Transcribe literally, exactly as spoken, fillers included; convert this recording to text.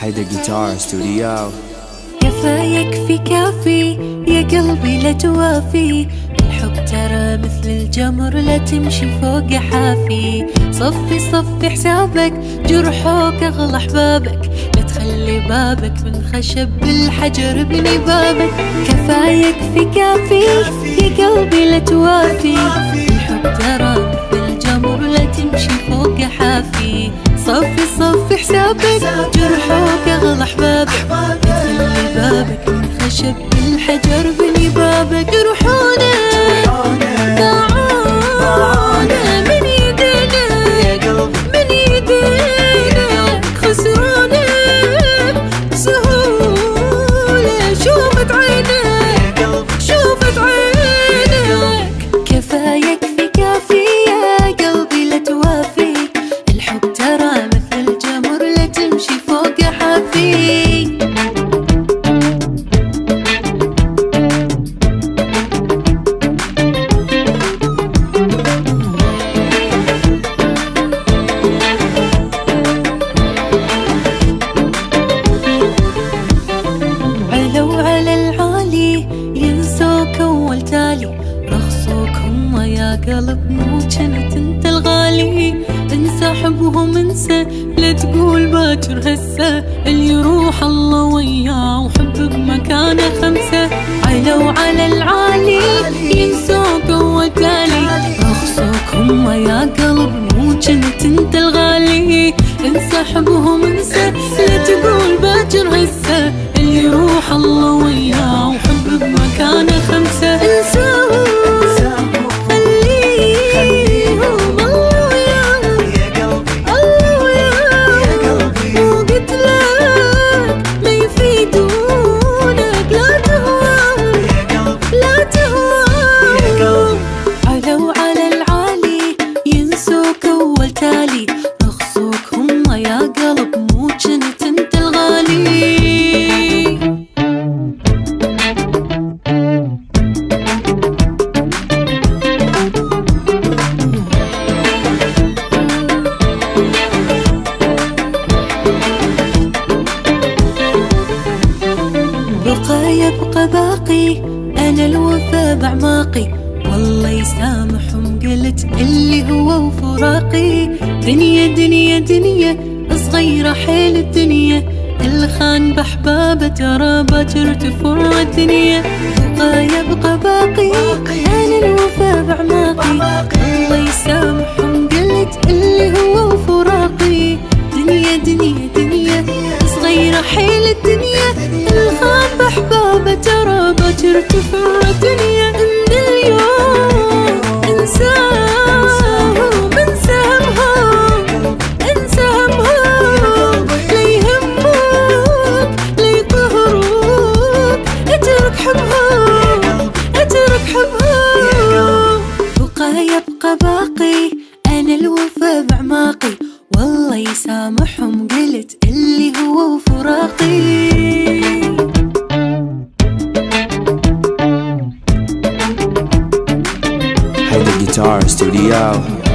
هيدا جيتار ستوديو. كفايك في كافي يا قلبي لا توافي، الحب ترى مثل الجمر لا تمشي فوق حافي. صفي صفي حسابك جرحوك اغلى احبابك، لا تخلي بابك من خشب بالحجر بني بابك. كفايك في كافي يا قلبي لا توافي، الحب ترى مثل الجمر لا تمشي فوق حافي. صفي صفي حسابك جرحوك اغلى احبابك، لا تخلي بابك من خشب بالحجر بني بابك. روحونا باعونا من ايدينا من ايدينا، خسرونا بسهولة شوفت عينك شوفت عينك. كفايك في كافي يا قلبي لا توافي، الحب ترى مثل الجمر لا تمشي فوق حافي. ينسوك أول تالي رخصوك هم يا قلب مو جنت انت الغالي. انسى حبهم انسى لا تقول باكر هسه، اللي يروح الله وياه وحب بمكانه خمسة. علو على العالي ينسوك أول تالي رخصوك هم يا قلب مو جنت انت الغالي. انسى حبهم انسى لا تقول باكر هسه، اللي يروح الله وياه وحب بمكانه خمسة. انساهم خليهم الله وياهم الله وياهم، وقلت لك ما يفيدونك لا تهواهم لا تهواهم. علو على العالي ينسوك أول تالي رخصوك هم يا قلب مو جنت انت الغالي. بقى يبقى باقي أنا الوفا بعماقي، والله يسامحهم قلت اللي هو وفراقي. دنيا دنيا دنيا صغيرة حيل الدنيا، الخان بحبابه ترى باكر تفر الدنيا. بقى يبقى باقي أنا الوفا بعماقي، الله يسامحهم قلت اللي هو وفراقي. دنيا دنيا دنيا صغيرة حيل الدنيا، الخان بحبابه ترى باكر تفر الدنيا. من اليوم انساهم انسى همهم انسى همهم، لا يهموك لا يقهروك، اترك حبهم اترك حبهم. بقى يبقى باقي انا الوفا بعماقي، والله يسامحهم قلت اللي هو وفراقي. هيدا جيتار ستوديو.